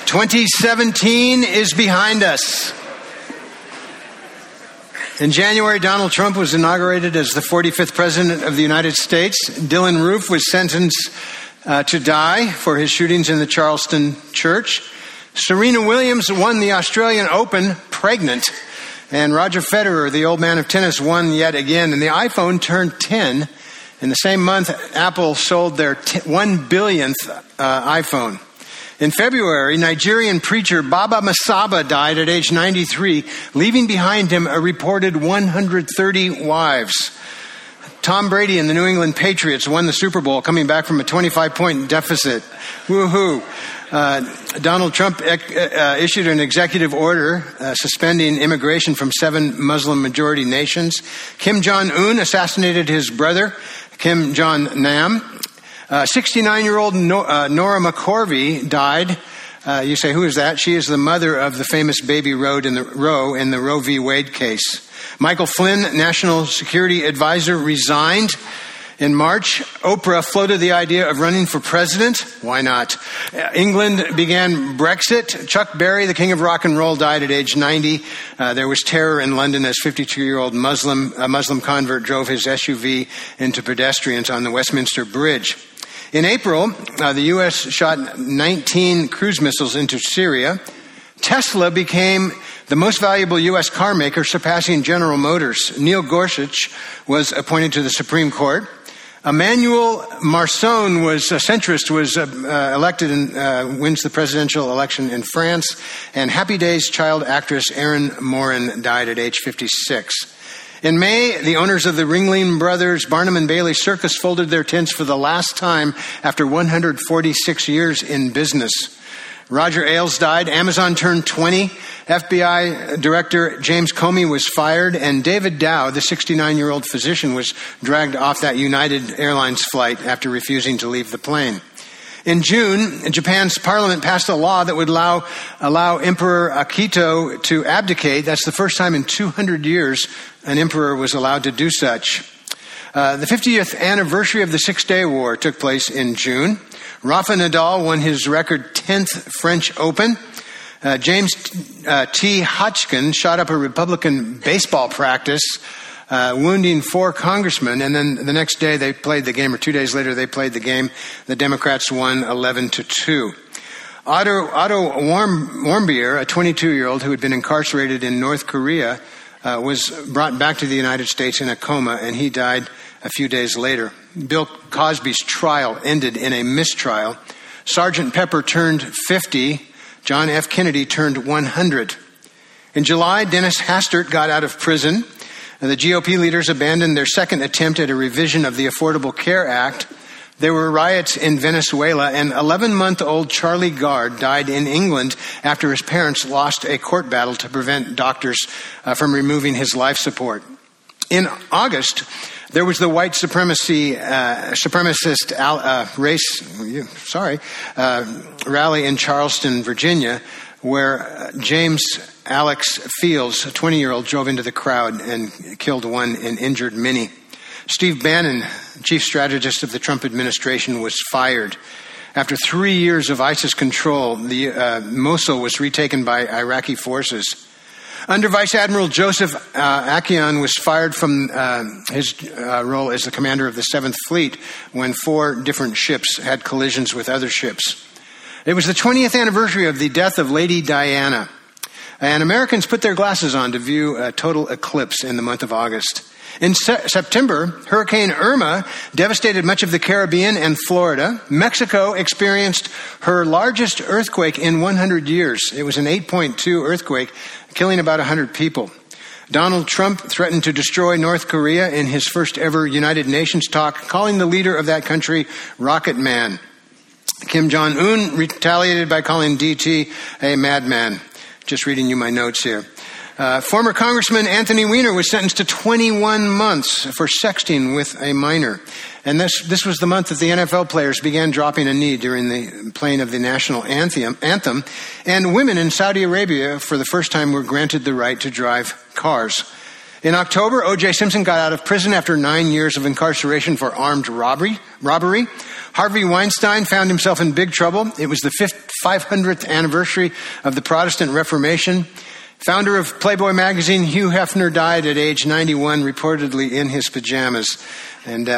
2017 is behind us. In January, Donald Trump was inaugurated as the 45th President of the United States. Dylan Roof was sentenced to die for his shootings in the Charleston church. Serena Williams won the Australian Open pregnant. And Roger Federer, the old man of tennis, won yet again. And the iPhone turned 10. In the same month, Apple sold their 1 billionth iPhone. In February, Nigerian preacher Baba Masaba died at age 93, leaving behind him a reported 130 wives. Tom Brady and the New England Patriots won the Super Bowl, coming back from a 25-point deficit. Woohoo. Donald Trump issued an executive order suspending immigration from 7 Muslim-majority nations. Kim Jong-un assassinated his brother, Kim Jong-nam. 69-year-old Nora McCorvey died. You say, who is that? She is the mother of the famous Baby Roe in the Roe v. Wade case. Michael Flynn, National Security Advisor, resigned. In March, Oprah floated the idea of running for president. Why not? England began Brexit. Chuck Berry, the king of rock and roll, died at age 90. There was terror in London as 52-year-old Muslim convert drove his SUV into pedestrians on the Westminster Bridge. In April, the U.S. shot 19 cruise missiles into Syria. Tesla became the most valuable U.S. car maker, surpassing General Motors. Neil Gorsuch was appointed to the Supreme Court. Emmanuel Macron, a centrist, was elected and wins the presidential election in France. And Happy Days child actress Erin Moran died at age 56. In May, the owners of the Ringling Brothers Barnum and Bailey Circus folded their tents for the last time after 146 years in business. Roger Ailes died. Amazon turned 20. FBI Director James Comey was fired. And David Dow, the 69-year-old physician, was dragged off that United Airlines flight after refusing to leave the plane. In June, Japan's parliament passed a law that would allow Emperor Akito to abdicate. That's the first time in 200 years an emperor was allowed to do such. The 50th anniversary of the Six-Day War took place in June. Rafa Nadal won his record 10th French Open. James T. Hodgkin shot up a Republican baseball practice, wounding 4 congressmen. And then the next day they played the game, or 2 days later they played the game. The Democrats won 11-2. Otto Warmbier, a 22-year-old who had been incarcerated in North Korea, was brought back to the United States in a coma, and he died a few days later. Bill Cosby's trial ended in a mistrial. Sergeant Pepper turned 50. John F. Kennedy turned 100. In July, Dennis Hastert got out of prison. The GOP leaders abandoned their second attempt at a revision of the Affordable Care Act. There were riots in Venezuela, and 11-month-old Charlie Gard died in England after his parents lost a court battle to prevent doctors from removing his life support. In August, there was the white supremacist rally in Charleston, Virginia, where James Alex Fields, a 20-year-old, drove into the crowd and killed 1 and injured many. Steve Bannon, chief strategist of the Trump administration, was fired. After 3 years of ISIS control, Mosul was retaken by Iraqi forces. Under Vice Admiral Joseph Achion was fired from his role as the commander of the 7th Fleet when 4 different ships had collisions with other ships. It was the 20th anniversary of the death of Lady Diana, and Americans put their glasses on to view a total eclipse in the month of August. In September, Hurricane Irma devastated much of the Caribbean and Florida. Mexico experienced her largest earthquake in 100 years. It was an 8.2 earthquake, killing about 100 people. Donald Trump threatened to destroy North Korea in his first ever United Nations talk, calling the leader of that country Rocket Man. Kim Jong-un retaliated by calling DT a madman. Just reading you my notes here. Former Congressman Anthony Weiner was sentenced to 21 months for sexting with a minor. And this was the month that the NFL players began dropping a knee during the playing of the national anthem. And women in Saudi Arabia, for the first time, were granted the right to drive cars. In October, O.J. Simpson got out of prison after 9 years of incarceration for armed robbery. Harvey Weinstein found himself in big trouble. It was the 500th anniversary of the Protestant Reformation. Founder of Playboy magazine, Hugh Hefner, died at age 91, reportedly in his pajamas. And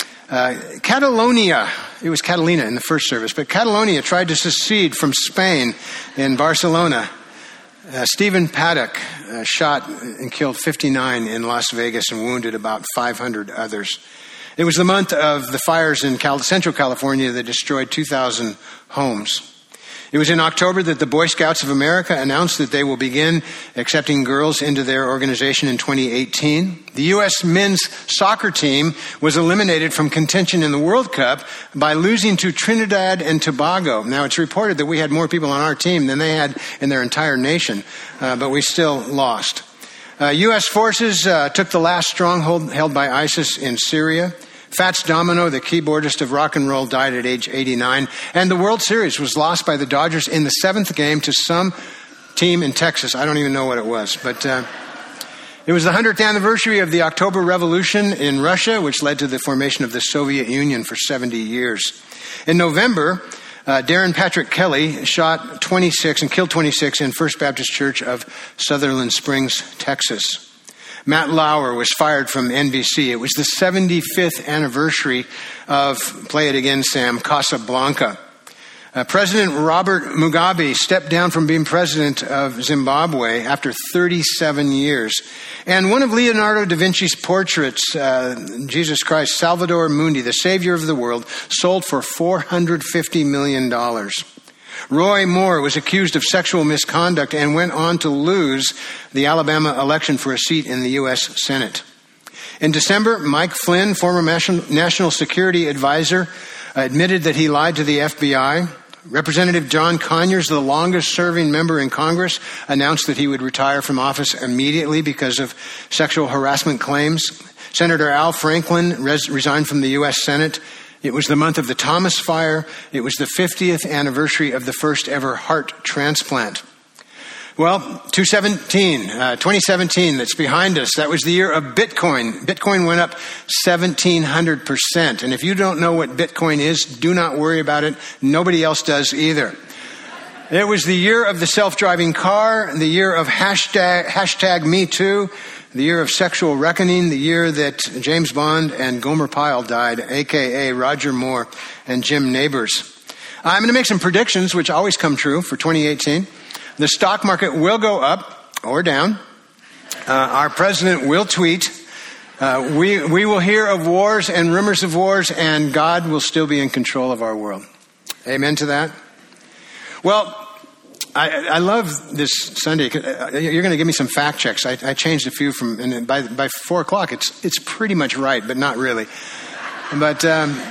Catalonia, it was Catalina in the first service, but Catalonia tried to secede from Spain in Barcelona. Stephen Paddock shot and killed 59 in Las Vegas and wounded about 500 others. It was the month of the fires in Central California that destroyed 2,000 homes. It was in October that the Boy Scouts of America announced that they will begin accepting girls into their organization in 2018. The U.S. men's soccer team was eliminated from contention in the World Cup by losing to Trinidad and Tobago. Now, it's reported that we had more people on our team than they had in their entire nation, but we still lost. U.S. forces took the last stronghold held by ISIS in Syria. Fats Domino, the keyboardist of rock and roll, died at age 89. And the World Series was lost by the Dodgers in the 7th game to some team in Texas. I don't even know what it was. But it was the 100th anniversary of the October Revolution in Russia, which led to the formation of the Soviet Union for 70 years. In November, Darren Patrick Kelly shot 26 and killed 26 in First Baptist Church of Sutherland Springs, Texas. Matt Lauer was fired from NBC. It was the 75th anniversary of, play it again, Sam, Casablanca. President Robert Mugabe stepped down from being president of Zimbabwe after 37 years. And one of Leonardo da Vinci's portraits, Jesus Christ, Salvator Mundi, the Savior of the world, sold for $450 million. Roy Moore was accused of sexual misconduct and went on to lose the Alabama election for a seat in the U.S. Senate. In December, Mike Flynn, former national security advisor, admitted that he lied to the FBI. Representative John Conyers, the longest-serving member in Congress, announced that he would retire from office immediately because of sexual harassment claims. Senator Al Franken resigned from the U.S. Senate. It was the month of the Thomas Fire. It was the 50th anniversary of the first ever heart transplant. Well, 2017, that's behind us. That was the year of Bitcoin. Bitcoin went up 1,700%. And if you don't know what Bitcoin is, do not worry about it. Nobody else does either. It was the year of the self-driving car, the year of hashtag Me Too, the year of sexual reckoning, the year that James Bond and Gomer Pyle died, a.k.a. Roger Moore and Jim Nabors. I'm going to make some predictions, which always come true, for 2018. The stock market will go up or down. Our president will tweet. We will hear of wars and rumors of wars, and God will still be in control of our world. Amen to that? Well, I love this Sunday. You're going to give me some fact checks. I changed a few from, and by 4 o'clock, it's pretty much right, but not really. But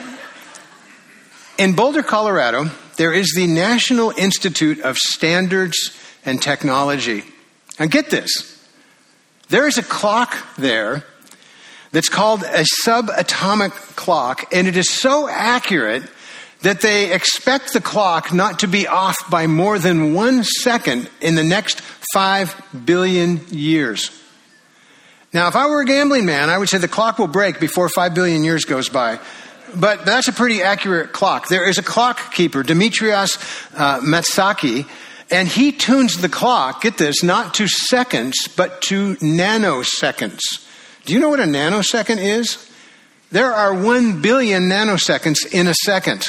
in Boulder, Colorado, there is the National Institute of Standards and Technology. Now get this. There is a clock there that's called a subatomic clock, and it is so accurate that they expect the clock not to be off by more than 1 second in the next 5 billion years. Now, if I were a gambling man, I would say the clock will break before 5 billion years goes by. But that's a pretty accurate clock. There is a clock keeper, Demetrios Matsaki, and he tunes the clock, get this, not to seconds, but to nanoseconds. Do you know what a nanosecond is? There are 1 billion nanoseconds in a second.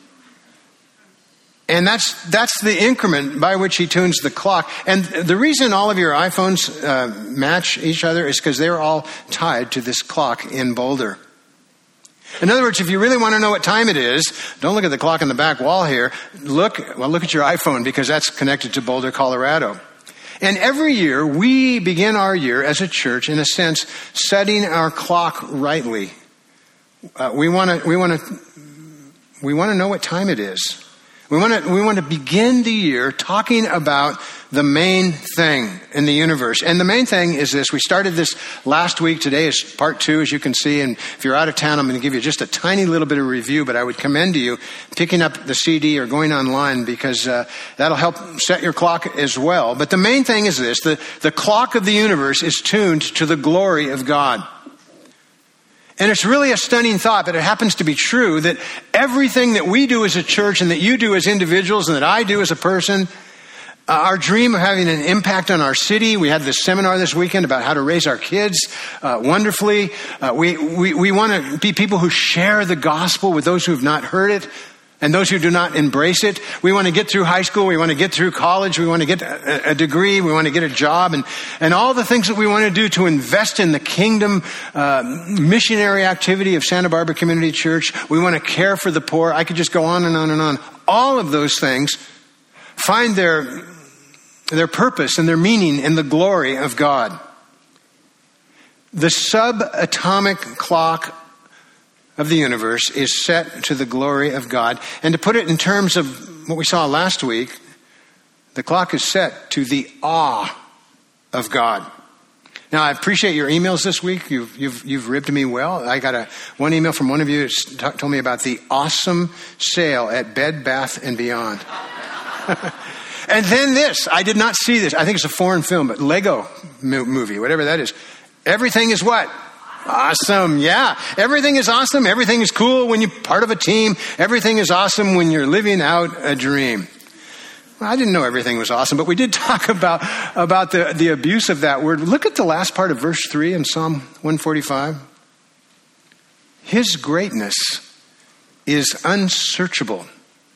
And that's the increment by which he tunes the clock. And the reason all of your iPhones match each other is because they're all tied to this clock in Boulder. In other words, if you really want to know what time it is, don't look at the clock on the back wall here. Look at your iPhone, because that's connected to Boulder, Colorado. And every year, we begin our year as a church, in a sense, setting our clock rightly. We want to know what time it is. We want to begin the year talking about the main thing in the universe. And the main thing is this. We started this last week. Today is part 2, as you can see. And if you're out of town, I'm going to give you just a tiny little bit of review. But I would commend to you picking up the CD or going online, because that'll help set your clock as well. But the main thing is this. The clock of the universe is tuned to the glory of God. And it's really a stunning thought, but it happens to be true, that everything that we do as a church and that you do as individuals and that I do as a person, our dream of having an impact on our city. We had this seminar this weekend about how to raise our kids wonderfully. We want to be people who share the gospel with those who have not heard it and those who do not embrace it. We want to get through high school. We want to get through college. We want to get a degree. We want to get a job and all the things that we want to do to invest in the kingdom missionary activity of Santa Barbara Community Church. We want to care for the poor. I could just go on and on and on. All of those things find their purpose and their meaning in the glory of God. The subatomic clock of the universe is set to the glory of God. And to put it in terms of what we saw last week, the clock is set to the awe of God. Now, I appreciate your emails this week. You've ribbed me well. I got one email from one of you that told me about the awesome sale at Bed Bath & Beyond. And then this, I did not see this. I think it's a foreign film, but Lego movie, whatever that is. Everything is what? Awesome. Yeah. Everything is awesome. Everything is cool when you're part of a team. Everything is awesome when you're living out a dream. Well, I didn't know everything was awesome, but we did talk about the abuse of that word. Look at the last part of verse 3 in Psalm 145. His greatness is unsearchable.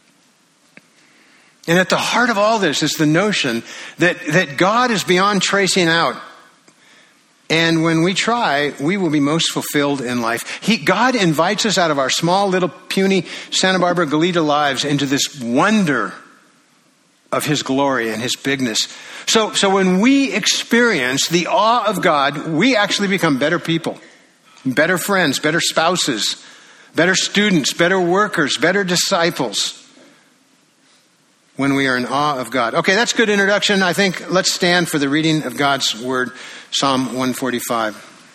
And at the heart of all this is the notion that God is beyond tracing out. And when we try, we will be most fulfilled in life. God invites us out of our small, little, puny Santa Barbara Goleta lives into this wonder of His glory and His bigness. So when we experience the awe of God, we actually become better people, better friends, better spouses, better students, better workers, better disciples. When we are in awe of God. Okay, that's a good introduction. I think let's stand for the reading of God's word, Psalm 145.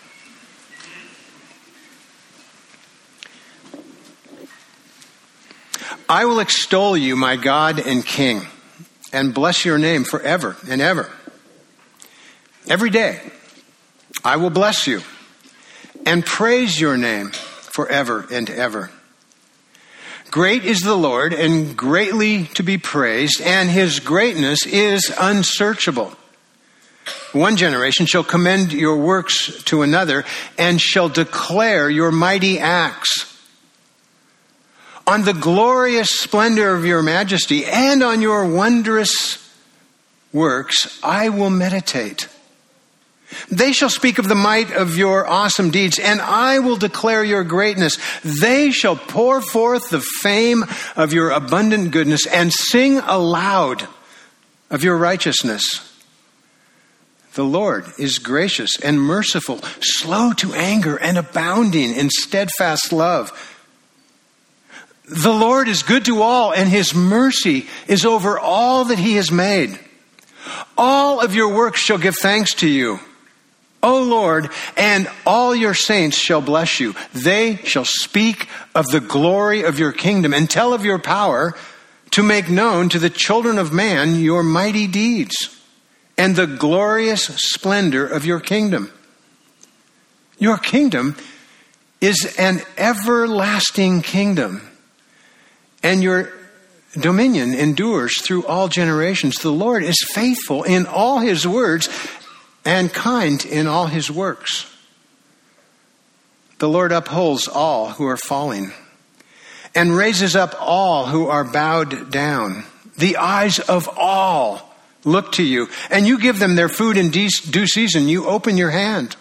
I will extol you, my God and King, and bless your name forever and ever. Every day, I will bless you and praise your name forever and ever. Great is the Lord and greatly to be praised, and His greatness is unsearchable. One generation shall commend your works to another and shall declare your mighty acts. On the glorious splendor of your majesty and on your wondrous works I will meditate. They shall speak of the might of your awesome deeds, and I will declare your greatness. They shall pour forth the fame of your abundant goodness and sing aloud of your righteousness. The Lord is gracious and merciful, slow to anger and abounding in steadfast love. The Lord is good to all, and His mercy is over all that He has made. All of your works shall give thanks to you, O Lord, and all your saints shall bless you. They shall speak of the glory of your kingdom and tell of your power to make known to the children of man your mighty deeds and the glorious splendor of your kingdom. Your kingdom is an everlasting kingdom, and your dominion endures through all generations. The Lord is faithful in all His words and kind in all His works. The Lord upholds all who are falling and raises up all who are bowed down. The eyes of all look to you, and you give them their food in due season. You open your hand.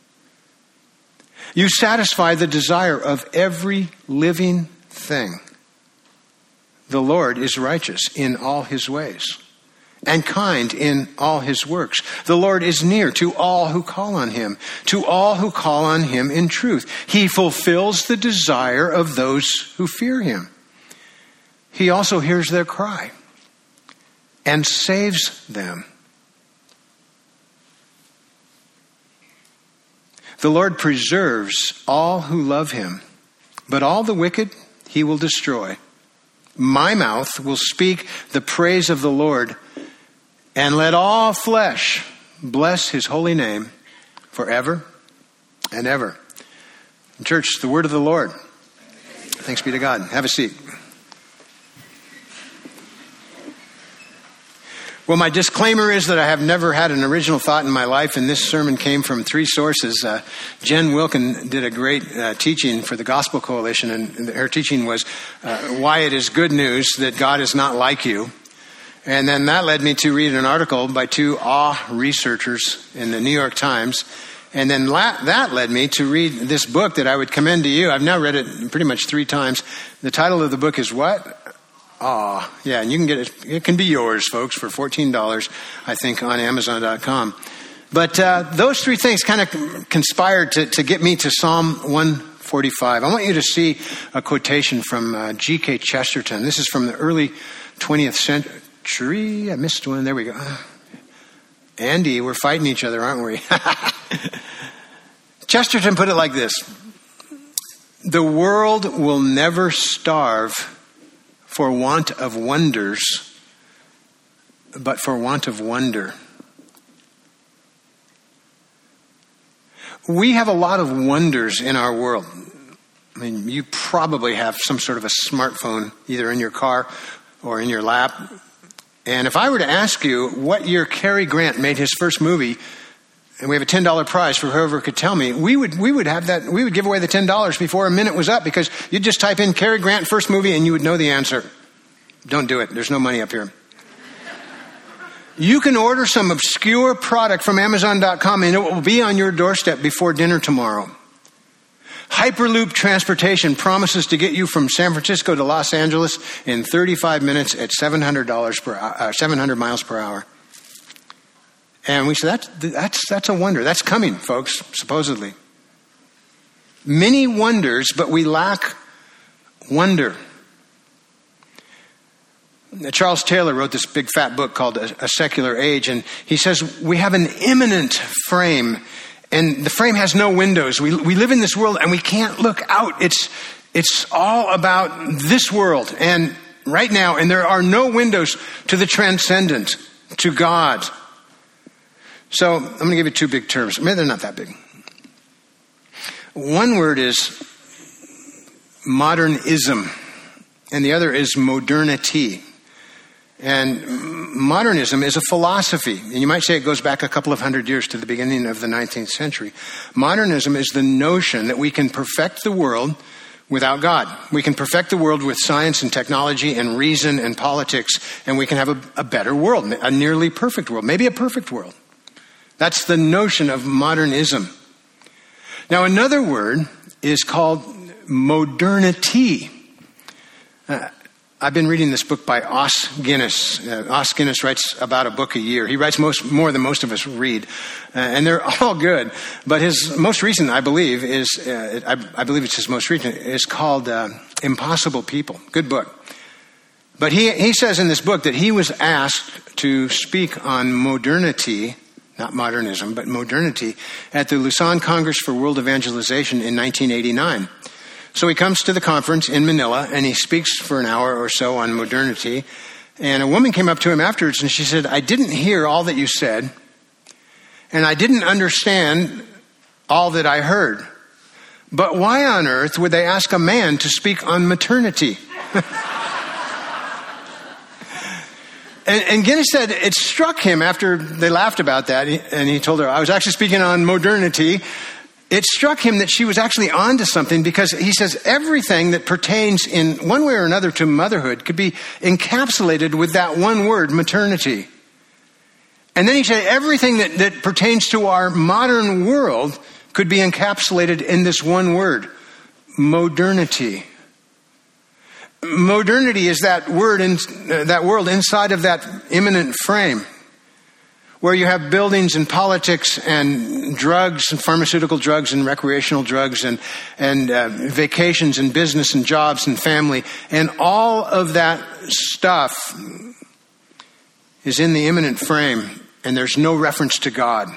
You satisfy the desire of every living thing. The Lord is righteous in all His ways and kind in all His works. The Lord is near to all who call on Him, to all who call on Him in truth. He fulfills the desire of those who fear Him. He also hears their cry and saves them. The Lord preserves all who love Him, but all the wicked He will destroy. My mouth will speak the praise of the Lord, and let all flesh bless His holy name forever and ever. Church, the word of the Lord. Thanks be to God. Have a seat. Well, my disclaimer is that I have never had an original thought in my life, and this sermon came from three sources. Jen Wilkin did a great teaching for the Gospel Coalition, and her teaching was why it is good news that God is not like you. And then that led me to read an article by two researchers in the New York Times. And then that led me to read this book that I would commend to you. I've now read it pretty much 3 times. The title of the book is what? Yeah, and you can get it. It can be yours, folks, for $14, I think, on Amazon.com. But those 3 things kind of conspired to get me to Psalm 145. I want you to see a quotation from G.K. Chesterton. This is from the early 20th century. I missed one. There we go. Andy, we're fighting each other, aren't we? Chesterton put it like this: the world will never starve for want of wonders, but for want of wonder. We have a lot of wonders in our world. I mean, you probably have some sort of a smartphone, either in your car or in your lap. And if I were to ask you what year Cary Grant made his first movie, and we have a $10 prize for whoever could tell me, we would give away the $10 before a minute was up, because you'd just type in Cary Grant first movie and you would know the answer. Don't do it. There's no money up here. You can order some obscure product from Amazon.com and it will be on your doorstep before dinner tomorrow. Hyperloop Transportation promises to get you from San Francisco to Los Angeles in 35 minutes at 700 miles per hour. And we said, that's a wonder. That's coming, folks, supposedly. Many wonders, but we lack wonder. Charles Taylor wrote this big fat book called A Secular Age, and he says we have an immanent frame, and the frame has no windows. We live in this world and we can't look out. It's all about this world and right now, and there are no windows to the transcendent, to God. So I'm going to give you 2 big terms. Maybe they're not that big. One word is modernism, and the other is modernity. And modernism is a philosophy, and you might say it goes back a couple of hundred years to the beginning of the 19th century. Modernism is the notion that we can perfect the world without God. We can perfect the world with science and technology and reason and politics, and we can have a better world, a nearly perfect world, maybe a perfect world. That's the notion of modernism. Now, another word is called modernity. I've been reading this book by Os Guinness. Os Guinness writes about a book a year. He writes more than most of us read, and they're all good. But his most recent, I believe, it's his most recent, is called Impossible People. Good book. But he says in this book that he was asked to speak on modernity, not modernism, but modernity, at the Lausanne Congress for World Evangelization in 1989. So he comes to the conference in Manila and he speaks for an hour or so on modernity. And a woman came up to him afterwards and she said, I didn't hear all that you said, and I didn't understand all that I heard. But why on earth would they ask a man to speak on maternity? And Guinness said it struck him after they laughed about that, and he told her, I was actually speaking on modernity. It struck him that she was actually onto something, because he says everything that pertains in one way or another to motherhood could be encapsulated with that one word, maternity. And then he said everything that pertains to our modern world could be encapsulated in this one word, modernity. Modernity is that word in that world inside of that immanent frame, where you have buildings and politics and drugs and pharmaceutical drugs and recreational drugs and vacations and business and jobs and family, and all of that stuff is in the immanent frame, and there's no reference to God.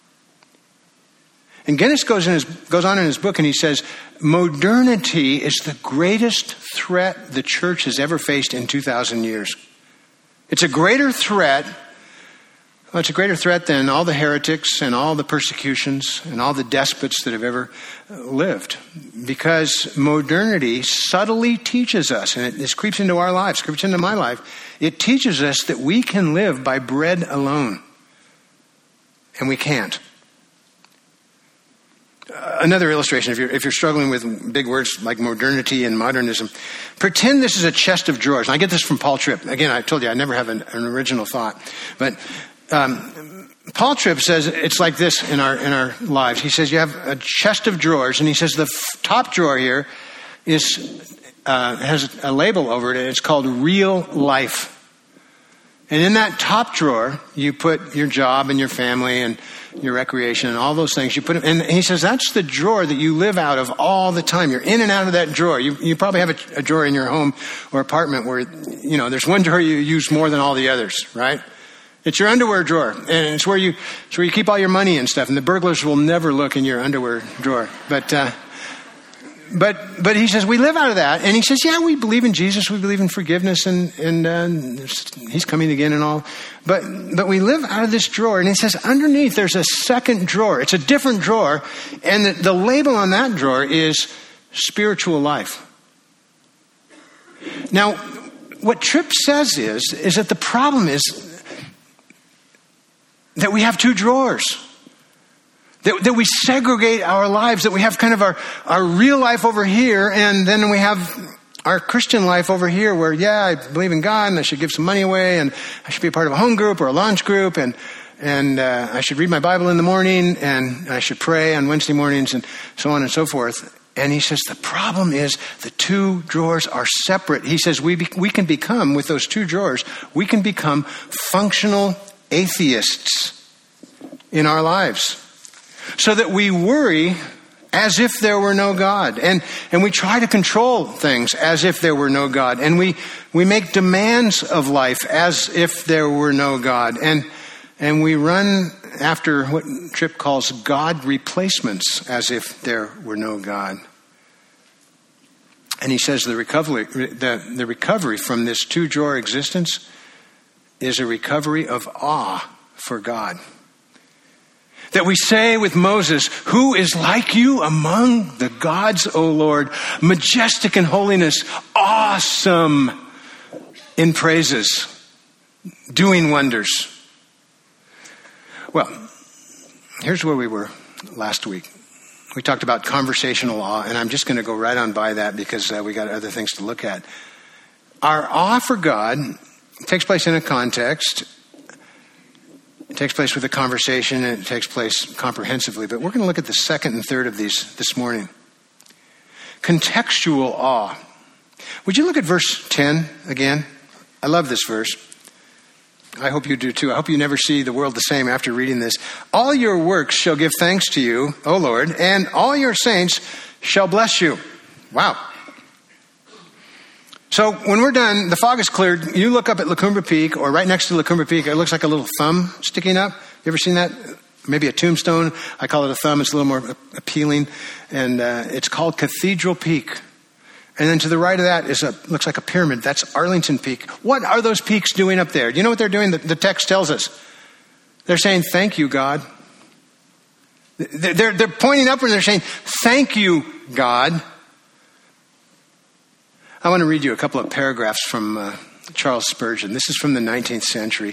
And Guinness goes on in his book and he says, modernity is the greatest threat the church has ever faced in 2,000 years. It's a greater threat Well, it's a greater threat than all the heretics and all the persecutions and all the despots that have ever lived. Because modernity subtly teaches us, and this creeps into our lives, creeps into my life, it teaches us that we can live by bread alone. And we can't. Another illustration, if you're struggling with big words like modernity and modernism, pretend this is a chest of drawers. And I get this from Paul Tripp. Again, I told you I never have an original thought. But Paul Tripp says it's like this in our lives. He says you have a chest of drawers, and he says the top drawer here has a label over it, and it's called real life. And in that top drawer, you put your job and your family and your recreation and all those things. You put it, and he says that's the drawer that you live out of all the time. You're in and out of that drawer. You probably have a drawer in your home or apartment where, there's one drawer you use more than all the others, right? It's your underwear drawer, and it's where you keep all your money and stuff. And the burglars will never look in your underwear drawer. But he says we live out of that, and he says, yeah, we believe in Jesus, we believe in forgiveness, and he's coming again and all. But we live out of this drawer, and he says underneath there's a second drawer. It's a different drawer, and the label on that drawer is spiritual life. Now, what Tripp says is that the problem is that we have two drawers. That we segregate our lives, that we have kind of our real life over here, and then we have our Christian life over here where, yeah, I believe in God, and I should give some money away, and I should be a part of a home group or a launch group, and I should read my Bible in the morning, and I should pray on Wednesday mornings, and so on and so forth. And he says the problem is the two drawers are separate. He says we can become, with those two drawers, we can become functional atheists in our lives. So that we worry as if there were no God. And we try to control things as if there were no God. And we make demands of life as if there were no God. And we run after what Tripp calls God replacements as if there were no God. And he says the recovery from this two-drawer existence is a recovery of awe for God. That we say with Moses, who is like you among the gods, O Lord, majestic in holiness, awesome in praises, doing wonders. Well, here's where we were last week. We talked about conversational awe, and I'm just going to go right on by that because we got other things to look at. Our awe for God takes place in a context. It takes place with a conversation, and it takes place comprehensively. But we're going to look at the second and third of these this morning. Contextual awe. Would you look at verse 10 again? I love this verse. I hope you do too. I hope you never see the world the same after reading this. All your works shall give thanks to you, O Lord, and all your saints shall bless you. Wow. So when we're done, the fog is cleared. You look up at La Cumbre Peak, or right next to La Cumbre Peak, it looks like a little thumb sticking up. You ever seen that? Maybe a tombstone. I call it a thumb. It's a little more appealing. And it's called Cathedral Peak. And then to the right of that looks like a pyramid. That's Arlington Peak. What are those peaks doing up there? Do you know what they're doing? The text tells us. They're saying, thank you, God. They're pointing upward and they're saying, thank you, God. I want to read you a couple of paragraphs from Charles Spurgeon. This is from the 19th century.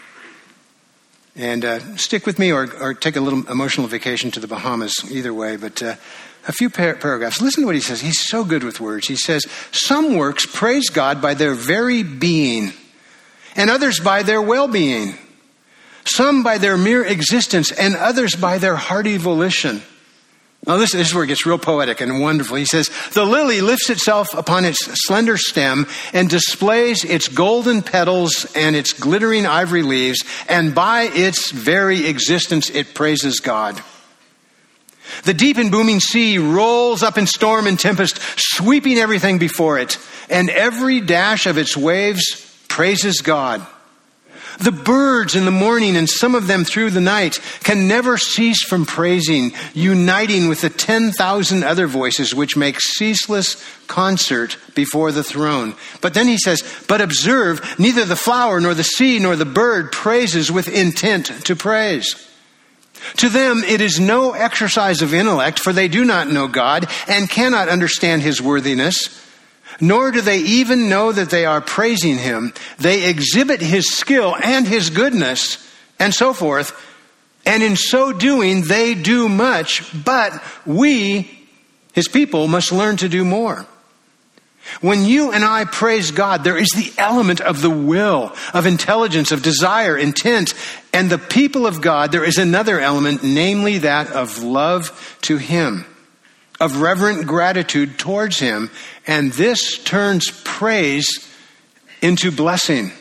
And stick with me or take a little emotional vacation to the Bahamas, either way. But a few paragraphs. Listen to what he says. He's so good with words. He says, some works praise God by their very being, and others by their well-being. Some by their mere existence, and others by their hearty volition. Now this is where it gets real poetic and wonderful. He says, the lily lifts itself upon its slender stem and displays its golden petals and its glittering ivory leaves, and by its very existence it praises God. The deep and booming sea rolls up in storm and tempest, sweeping everything before it, and every dash of its waves praises God. The birds in the morning and some of them through the night can never cease from praising, uniting with the 10,000 other voices which make ceaseless concert before the throne. But then he says, but observe, neither the flower nor the seed nor the bird praises with intent to praise. To them it is no exercise of intellect, for they do not know God and cannot understand his worthiness. Nor do they even know that they are praising him. They exhibit his skill and his goodness and so forth. And in so doing, they do much. But we, his people, must learn to do more. When you and I praise God, there is the element of the will, of intelligence, of desire, intent. And the people of God, there is another element, namely that of love to him, of reverent gratitude towards him, and this turns praise into blessing.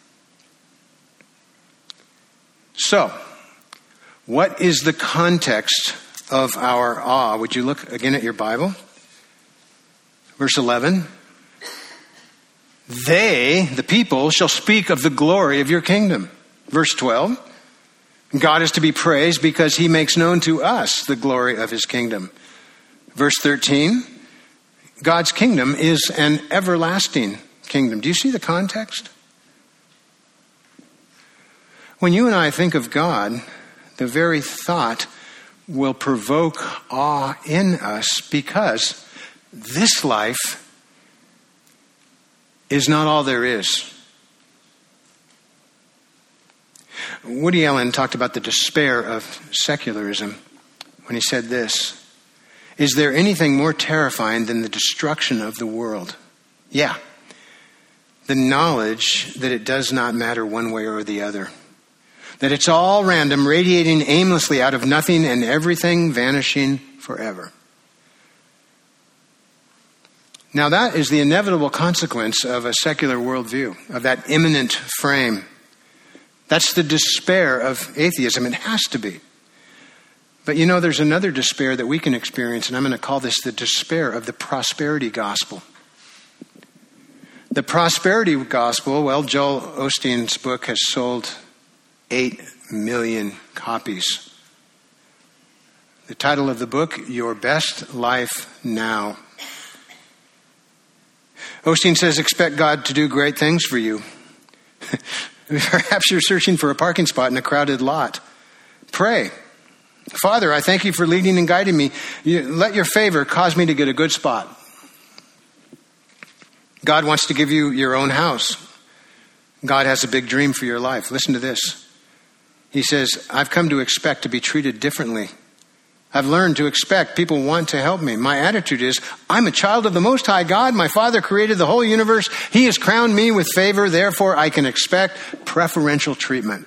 So, what is the context of our awe? Would you look again at your Bible? Verse 11. They, the people, shall speak of the glory of your kingdom. Verse 12. God is to be praised because he makes known to us the glory of his kingdom. Verse 13, God's kingdom is an everlasting kingdom. Do you see the context? When you and I think of God, the very thought will provoke awe in us because this life is not all there is. Woody Allen talked about the despair of secularism when he said this. Is there anything more terrifying than the destruction of the world? Yeah. The knowledge that it does not matter one way or the other. That it's all random, radiating aimlessly out of nothing and everything vanishing forever. Now that is the inevitable consequence of a secular worldview, of that immanent frame. That's the despair of atheism. It has to be. But you know, there's another despair that we can experience, and I'm going to call this the despair of the prosperity gospel. The prosperity gospel, well, Joel Osteen's book has sold 8 million copies. The title of the book, Your Best Life Now. Osteen says, expect God to do great things for you. Perhaps you're searching for a parking spot in a crowded lot. Pray. Father, I thank you for leading and guiding me. Let your favor cause me to get a good spot. God wants to give you your own house. God has a big dream for your life. Listen to this. He says, I've come to expect to be treated differently. I've learned to expect people want to help me. My attitude is, I'm a child of the Most High God. My Father created the whole universe. He has crowned me with favor. Therefore, I can expect preferential treatment.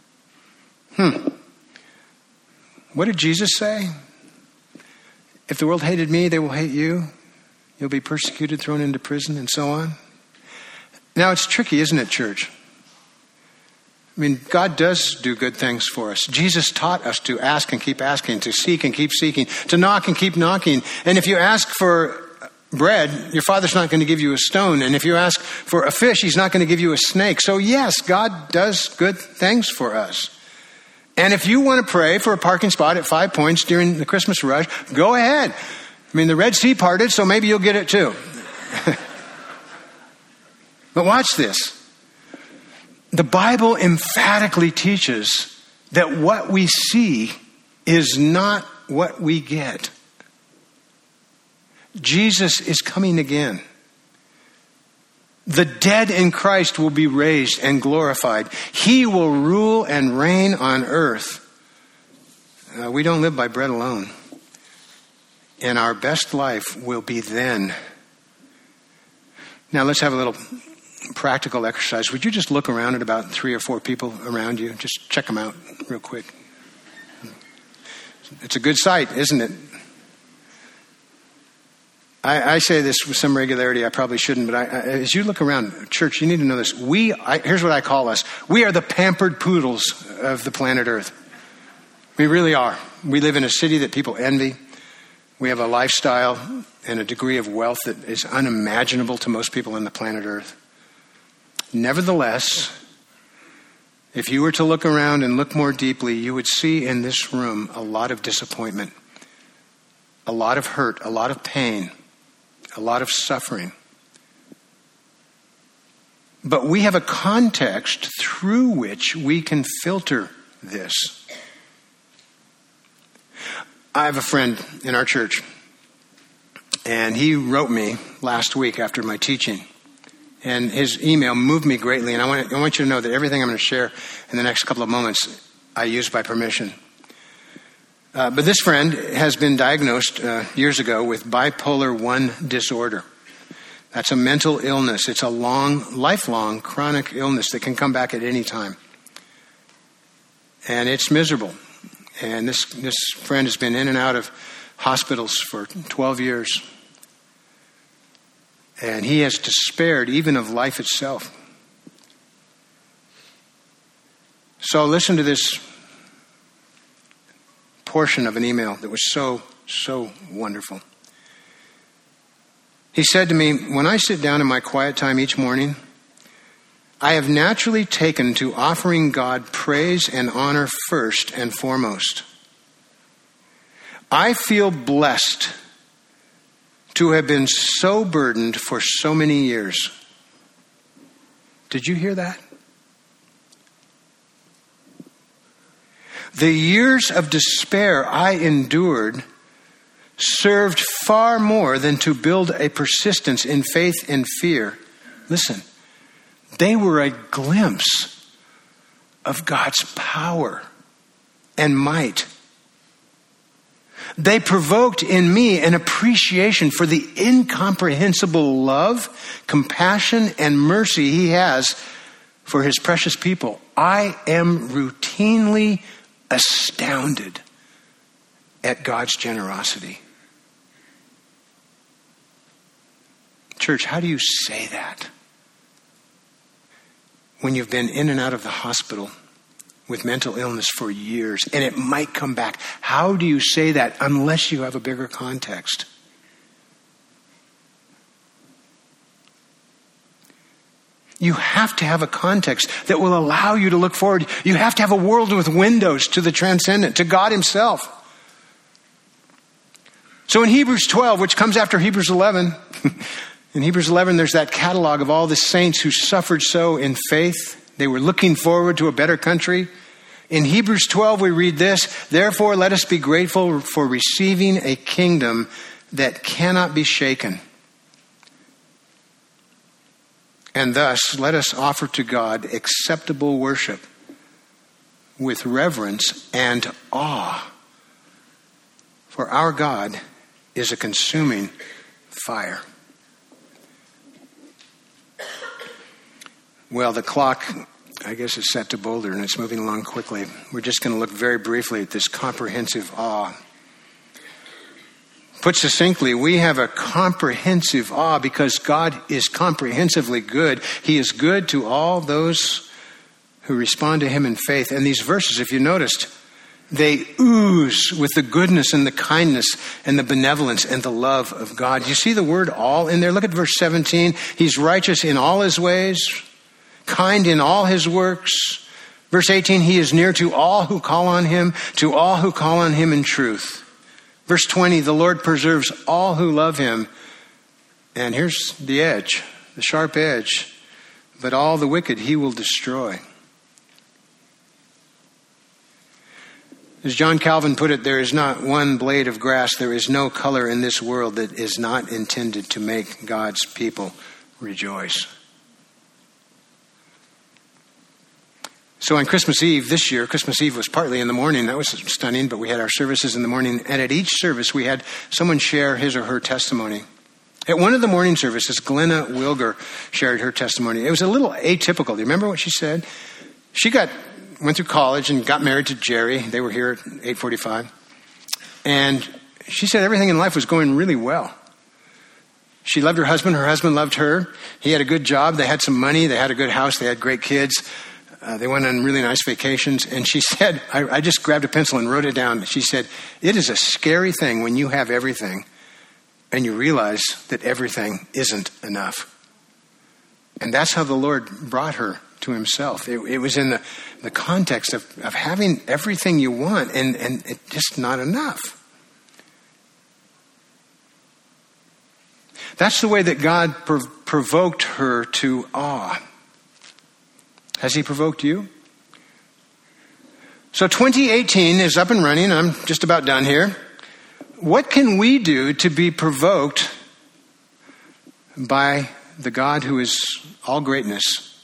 What did Jesus say? If the world hated me, they will hate you. You'll be persecuted, thrown into prison, and so on. Now, it's tricky, isn't it, church? I mean, God does do good things for us. Jesus taught us to ask and keep asking, to seek and keep seeking, to knock and keep knocking. And if you ask for bread, your Father's not going to give you a stone. And if you ask for a fish, he's not going to give you a snake. So yes, God does good things for us. And if you want to pray for a parking spot at 5 Points during the Christmas rush, go ahead. I mean, the Red Sea parted, so maybe you'll get it too. But watch this. The Bible emphatically teaches that what we see is not what we get. Jesus is coming again. The dead in Christ will be raised and glorified. He will rule and reign on earth. We don't live by bread alone. And our best life will be then. Now let's have a little practical exercise. Would you just look around at about 3 or 4 people around you? Just check them out real quick. It's a good sight, isn't it? I say this with some regularity. I probably shouldn't, but as you look around, church, you need to know this. Here's what I call us. We are the pampered poodles of the planet Earth. We really are. We live in a city that people envy. We have a lifestyle and a degree of wealth that is unimaginable to most people on the planet Earth. Nevertheless, If you were to look around and look more deeply, you would see in this room a lot of disappointment, a lot of hurt, a lot of pain, a lot of suffering. But we have a context through which we can filter this. I have a friend in our church, and he wrote me last week after my teaching. And his email moved me greatly, and I want you to know that everything I'm going to share in the next couple of moments, I use by permission. But this friend has been diagnosed years ago with bipolar 1 disorder. That's a mental illness. It's a lifelong chronic illness that can come back at any time. And it's miserable. And this friend has been in and out of hospitals for 12 years. And he has despaired even of life itself. So listen to this portion of an email that was so wonderful. He said to me, "When I sit down in my quiet time each morning, I have naturally taken to offering God praise and honor first and foremost. I feel blessed to have been so burdened for so many years." Did you hear that? The years of despair I endured served far more than to build a persistence in faith and fear. Listen, they were a glimpse of God's power and might. They provoked in me an appreciation for the incomprehensible love, compassion, and mercy he has for his precious people. I am routinely astounded at God's generosity. Church, how do you say that when you've been in and out of the hospital with mental illness for years, and it might come back? How do you say that unless you have a bigger context? You have to have a context that will allow you to look forward. You have to have a world with windows to the transcendent, to God himself. So in Hebrews 12, which comes after Hebrews 11, in Hebrews 11, there's that catalog of all the saints who suffered so in faith. They were looking forward to a better country. In Hebrews 12, we read this: "Therefore, let us be grateful for receiving a kingdom that cannot be shaken. And thus, let us offer to God acceptable worship with reverence and awe. For our God is a consuming fire." Well, the clock, I guess, is set to Boulder, and it's moving along quickly. We're just going to look very briefly at this comprehensive awe. Put succinctly, we have a comprehensive awe because God is comprehensively good. He is good to all those who respond to him in faith. And these verses, if you noticed, they ooze with the goodness and the kindness and the benevolence and the love of God. You see the word all in there? Look at verse 17. He's righteous in all his ways, kind in all his works. Verse 18, he is near to all who call on him in truth. Verse 20, the Lord preserves all who love him. And here's the edge, the sharp edge. But all the wicked he will destroy. As John Calvin put it, there is not one blade of grass, there is no color in this world that is not intended to make God's people rejoice. So on Christmas Eve this year, Christmas Eve was partly in the morning. That was stunning, but we had our services in the morning. And at each service, we had someone share his or her testimony. At one of the morning services, Glenna Wilger shared her testimony. It was a little atypical. Do you remember what she said? She went through college and got married to Jerry. They were here at 8:45. And she said everything in life was going really well. She loved her husband. Her husband loved her. He had a good job. They had some money. They had a good house. They had great kids. They went on really nice vacations. And she said, I just grabbed a pencil and wrote it down. She said, it is a scary thing when you have everything and you realize that everything isn't enough. And that's how the Lord brought her to himself. It was in the context of having everything you want and it's just not enough. That's the way that God provoked her to awe. Has he provoked you? So 2018 is up and running. I'm just about done here. What can we do to be provoked by the God who is all greatness?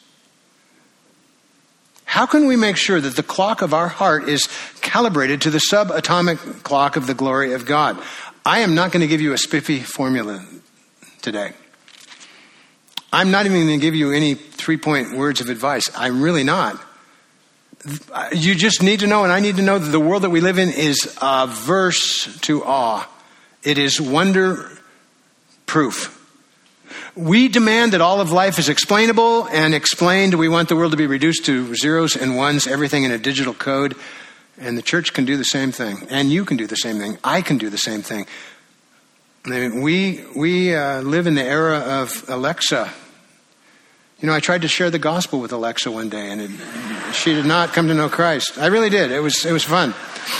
How can we make sure that the clock of our heart is calibrated to the subatomic clock of the glory of God? I am not going to give you a spiffy formula today. I'm not even going to give you any 3-point words of advice. I'm really not. You just need to know, and I need to know, that the world that we live in is averse to awe. It is wonder proof. We demand that all of life is explainable and explained. We want the world to be reduced to zeros and ones, everything in a digital code. And the church can do the same thing. And you can do the same thing. I can do the same thing. I mean, we live in the era of Alexa. You know, I tried to share the gospel with Alexa one day, and she did not come to know Christ. I really did. It was fun.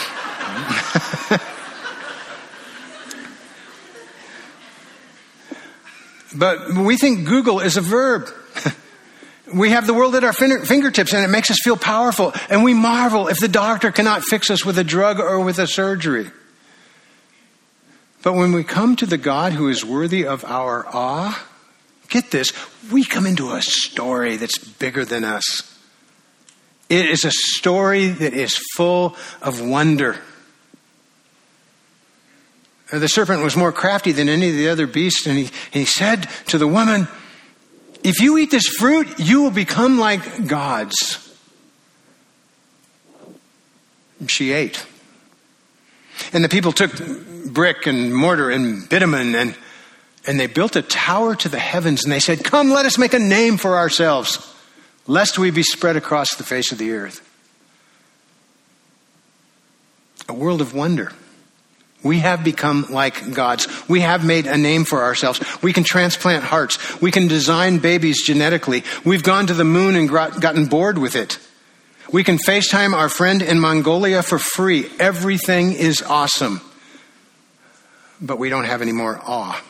But we think Google is a verb. We have the world at our fingertips, and it makes us feel powerful. And we marvel if the doctor cannot fix us with a drug or with a surgery. But when we come to the God who is worthy of our awe, get this, we come into a story that's bigger than us. It is a story that is full of wonder. The serpent was more crafty than any of the other beasts, and he said to the woman, if you eat this fruit, you will become like gods. She ate. And the people took brick and mortar and bitumen and they built a tower to the heavens, and they said, come, let us make a name for ourselves, lest we be spread across the face of the earth. A world of wonder. We have become like gods. We have made a name for ourselves. We can transplant hearts. We can design babies genetically. We've gone to the moon and gotten bored with it. We can FaceTime our friend in Mongolia for free. Everything is awesome. But we don't have any more awe.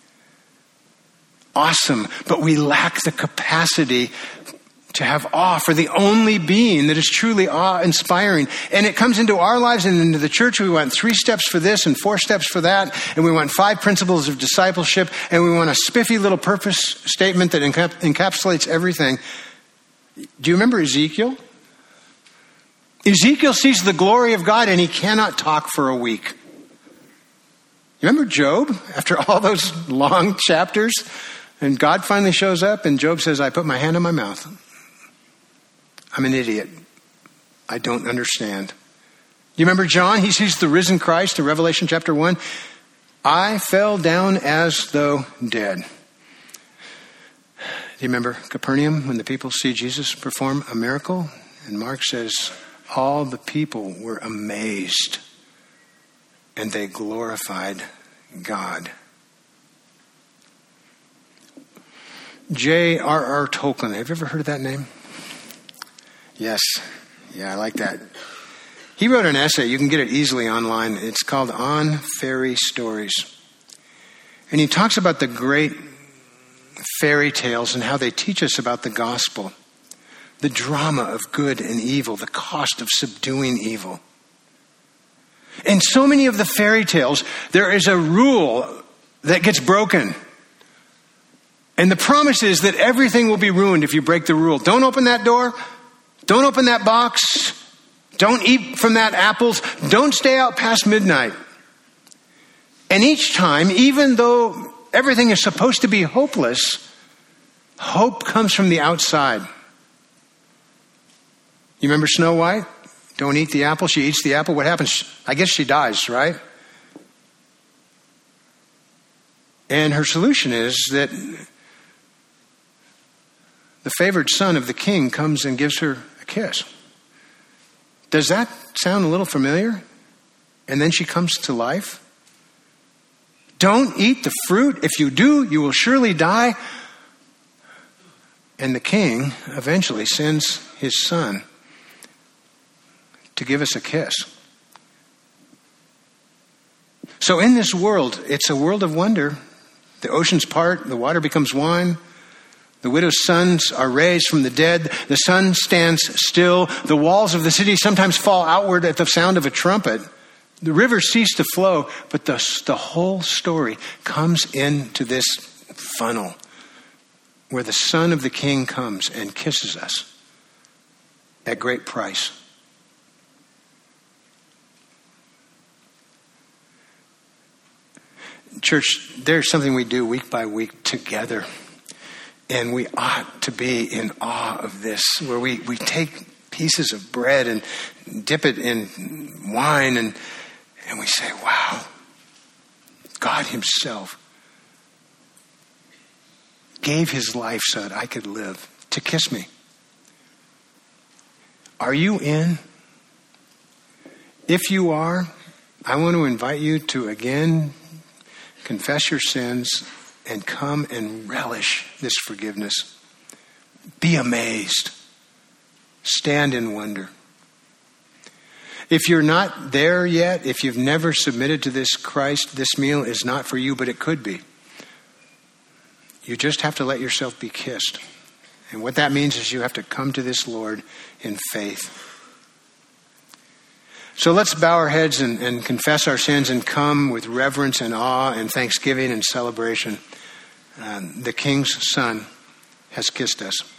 Awesome, but we lack the capacity to have awe for the only being that is truly awe-inspiring. And it comes into our lives and into the church. We want 3 steps for this and 4 steps for that. And we want 5 principles of discipleship. And we want a spiffy little purpose statement that encapsulates everything. Do you remember Ezekiel? Ezekiel sees the glory of God and he cannot talk for a week. You remember Job? After all those long chapters, and God finally shows up and Job says, I put my hand on my mouth. I'm an idiot. I don't understand. You remember John? He sees the risen Christ in Revelation chapter 1. I fell down as though dead. Do you remember Capernaum when the people see Jesus perform a miracle? And Mark says, all the people were amazed and they glorified God. J.R.R. Tolkien. Have you ever heard of that name? Yes. Yeah, I like that. He wrote an essay. You can get it easily online. It's called On Fairy Stories. And he talks about the great fairy tales and how they teach us about the gospel, the drama of good and evil, the cost of subduing evil. In so many of the fairy tales, there is a rule that gets broken. And the promise is that everything will be ruined if you break the rule. Don't open that door. Don't open that box. Don't eat from that apple. Don't stay out past midnight. And each time, even though everything is supposed to be hopeless, hope comes from the outside. You remember Snow White? Don't eat the apple. She eats the apple. What happens? I guess she dies, right? And her solution is that the favored son of the king comes and gives her a kiss. Does that sound a little familiar? And then she comes to life. Don't eat the fruit. If you do, you will surely die. And the king eventually sends his son to give us a kiss. So in this world, it's a world of wonder. The oceans part, the water becomes wine. The widow's sons are raised from the dead. The sun stands still. The walls of the city sometimes fall outward at the sound of a trumpet. The rivers cease to flow, but the whole story comes into this funnel where the Son of the King comes and kisses us at great price. Church, there's something we do week by week together. And we ought to be in awe of this, where we take pieces of bread and dip it in wine and we say, wow, God himself gave his life so that I could live, to kiss me. Are you in? If you are, I want to invite you to again confess your sins and come and relish this forgiveness. Be amazed. Stand in wonder. If you're not there yet, if you've never submitted to this Christ, this meal is not for you, but it could be. You just have to let yourself be kissed. And what that means is you have to come to this Lord in faith. So let's bow our heads and confess our sins and come with reverence and awe and thanksgiving and celebration. The King's Son has kissed us.